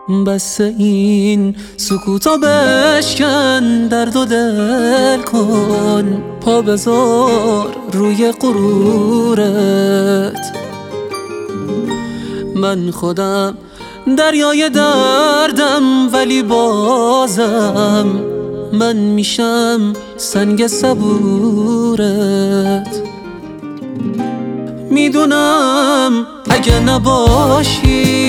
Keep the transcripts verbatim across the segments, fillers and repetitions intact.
بس این سکوتو بشکن، درد و دل کن، پا بذار روی غرورت. من خودم دریای دردم، ولی بازم من میشم سنگ صبورت. میدونم اگه نباشی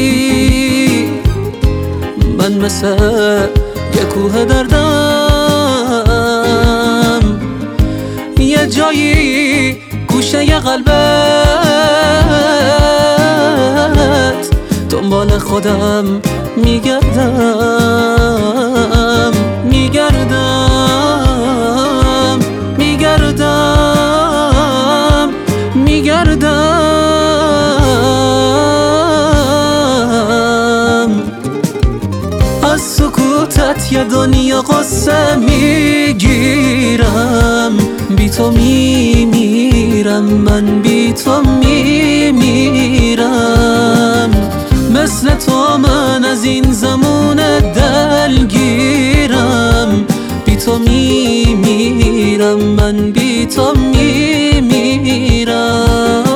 من مثل یه کوه دردم، یه جایی گوشه ی قلبت دنبال خودم میگردم میگردم میگردم میگردم از سکوتت یه دنیا قصه میگیرم، بی تو میمیرم، من بی تو میمیرم. مثل تو من از این زمون دلگیرم، بی تو میمیرم، من بی تو میمیرم.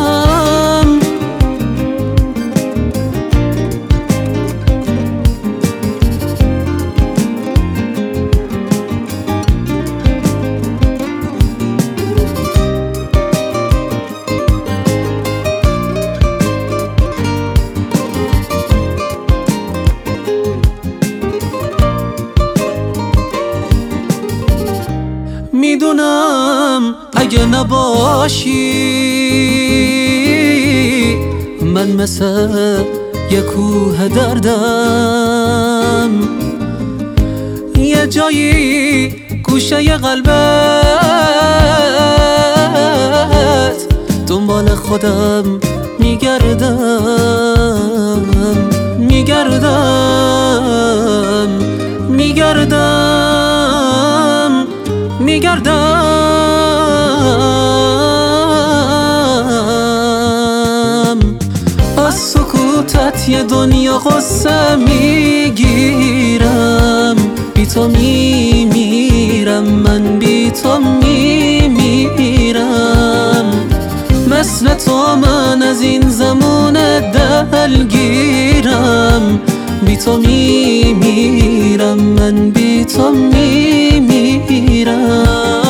میدونم اگه نباشی من مثل یه کوه دردم، یه جایی گوشه ی قلبت دنبال خودم میگردم میگردم میگردم میگردم از سکوتت یه دنیا قصه میگیرم، بی تو میمیرم، من بی تو میمیرم. مثل تو من از این زمون دلگیرم، بی تو میمیرم، من بی تو میمیرم.